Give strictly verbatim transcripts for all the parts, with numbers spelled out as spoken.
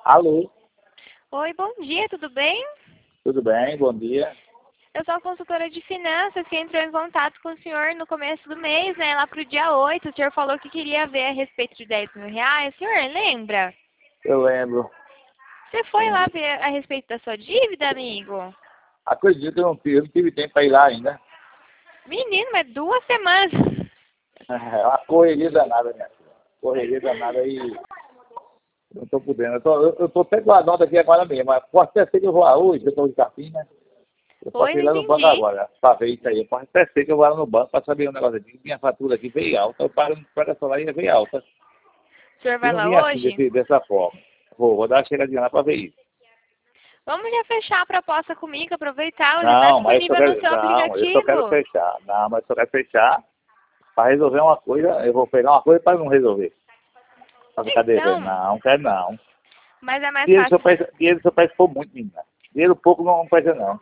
Alô, Oi, bom dia, tudo bem? tudo bem? Bom dia. Eu sou a consultora de finanças que entrou em contato com o senhor no começo do mês, né? Lá pro dia oito. O senhor falou que queria ver a respeito de dez mil reais. O senhor lembra? Eu lembro. Você foi lá Lembro. ver a respeito da sua dívida, amigo? Acredito que eu não tive, eu não tive tempo para ir lá ainda. Menino, mas duas semanas. É uma correria danada, minha filha. Correria danada aí. Não estou podendo. Eu tô, eu, eu tô até com a nota aqui agora mesmo. Mas pode até ser que eu vou lá hoje, eu estou de capim, né? Eu posso Oi, ir não lá no banco entendi. agora, para ver isso aí. Pode até ser que eu vá lá no banco para saber um negócio aqui. Minha fatura aqui veio alta. Eu pago para essa lá e veio alta. O senhor E vai não lá vim assim, hoje? desse, dessa forma. Vou, vou dar uma chegadinha lá para ver isso. Vamos já fechar a proposta comigo, aproveitar, ela já está Não, mas eu só disponível no quero, seu não, eu só quero aplicativo. fechar. Não, mas eu só quero fechar para resolver uma coisa. Eu vou pegar uma coisa para não resolver. Para ficar devendo. Então, Não, quero não. mas é mais Dinheiro só fácil. presta, dinheiro só presta por muito, menina. Dinheiro pouco não, não presta não.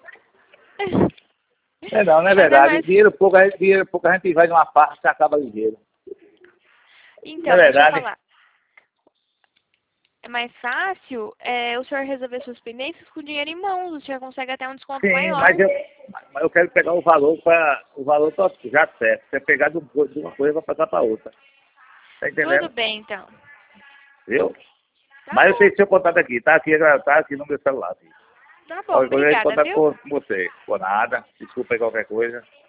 É não, não é Mas é verdade. mais. Dinheiro pouco, a gente, dinheiro pouco a gente vai numa parte e acaba ligeiro. Não é Então, deixa eu verdade? falar. É mais fácil é, o senhor resolver suas pendências com dinheiro em mãos. O senhor consegue até um desconto Sim, maior. mas eu, mas eu quero pegar o valor para o valor tá já certo. Você pegar de um- de uma coisa para passar para outra. Tá Tudo entendendo? bem, então. Viu? Tá Mas eu bom. tenho seu contato aqui, tá aqui, tá aqui no meu celular. Filho. Tá bom, Qualquer coisa eu entro em obrigada, contato viu? com com você. Por nada. Desculpa aí qualquer coisa.